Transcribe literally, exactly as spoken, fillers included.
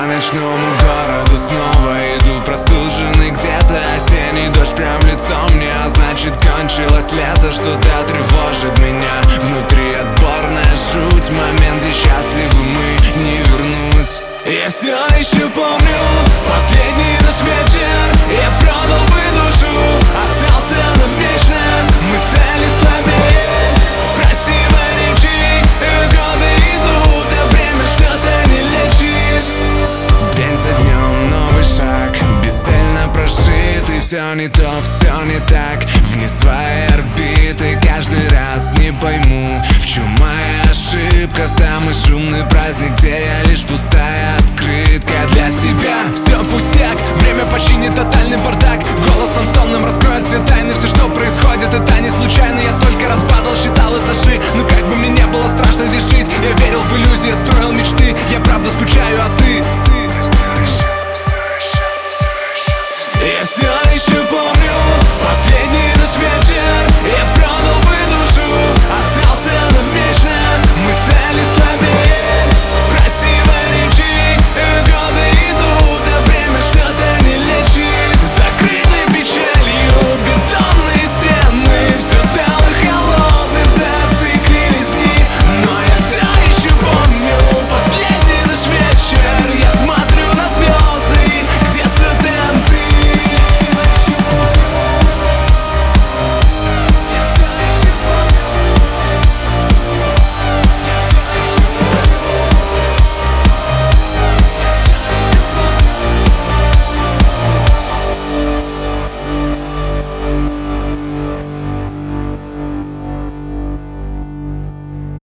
ночному городу снова иду простуженный, где-то осенний дождь прям лицом мне, а значит кончилось лето. Что-то тревожит меня внутри, отборная жуть, момент, где счастливы мы не вернуть. Я все еще помню последний наш вечер, я продал бы душу, остался навечно. Мы стали слабее противоречий, годы идут, а время что-то не лечит. День за днем новый шаг, бесцельно прожит, и все не то, все не так, вне своей орбиты. Каждый раз не пойму, в чем моя ошибка. Самый шумный праздник, где я лишь пустая открытка. Для тебя все пустяк, время починит тотальный бардак. Голосом сонным раскроет все тайны, все, что происходит, это не случайно. Я столько раз падал, считал этажи, но как бы мне не было страшно здесь жить. Я верил в иллюзии, строил